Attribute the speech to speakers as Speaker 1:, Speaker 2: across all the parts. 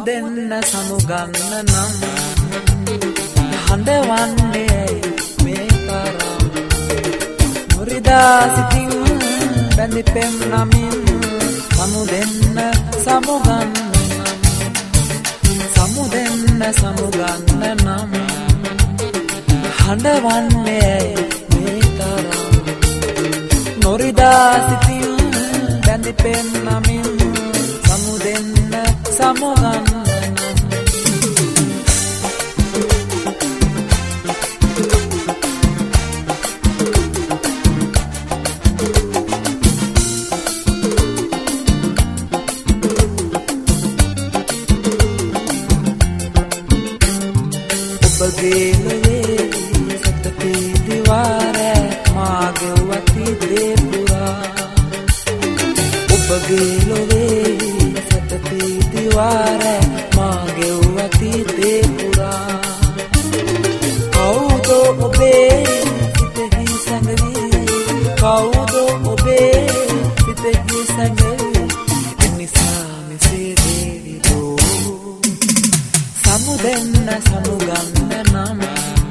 Speaker 1: දෙන්න සමුගන්න නම් හඬවන්නේ මේ තරම් මුරිදා සිතින් බැඳි පෙම් නමින් සමු දෙන්න සමුගන්න සමු දෙන්න සමුගන්න නම් හඬවන්නේ මේ තරම් නොරිදා සිතින් බැඳි පෙම් නමින් සමු දෙන්න සමුගන්න ඔබගේ ලොවේ සතපී දිවාරෑ මාගේ වති දේ පුරා ඔබගේ ලොවේ සතපී දිවාරෑ මාගේ වති දේ පුරා කවුද ඔබේ සිතෙහි සැඟවී කවුද ඔබේ සිතෙහි සැඟවී එනිසා මෙසේ දේවිදෝ සමු දෙන්න සමුගන්න නම්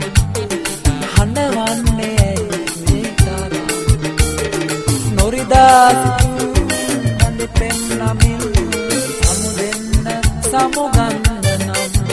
Speaker 1: හඬවන්නේ මේ තරම් නොරිදා බඳ පෙම් නමින් සමු දෙන්න සමුගන්න නම්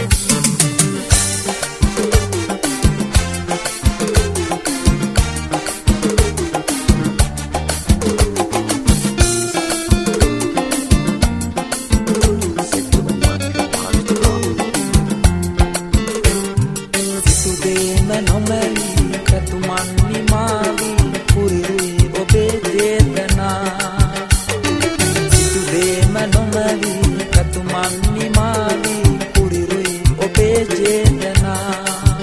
Speaker 1: නොමැවි කතුමන් නිමාවි පුරිරුයි ඔබේ දේතනා සිතුදේම නොමැවි කතුමන් නිමාවි පුරිරුයි ඔබේ චේතනා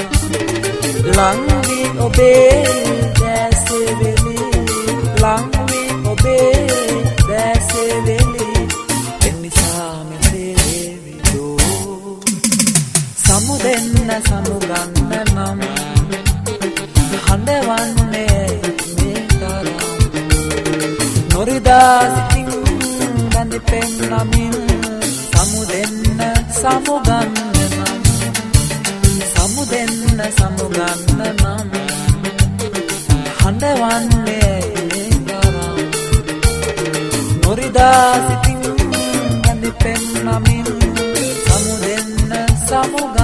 Speaker 1: ලංවි ඔබේ දැසේ වෙලි ලංවි ඔබේ දැසේ වෙලි එනිසා මෙසේ විදෝ සමු දෙන්න සමුගන්න නම් හඬවන්නේ මේ තරම් නොරිදා සිතින් බැඳි පෙම් නමින් සමු දෙන්න සමුගන්න නම් සමු දෙන්න සමුගන්න නම් හඬවන්නේ මේ තරම් නොරිදා සිතින් බැඳි පෙම් නමින් සමු දෙන්න සමුගන්න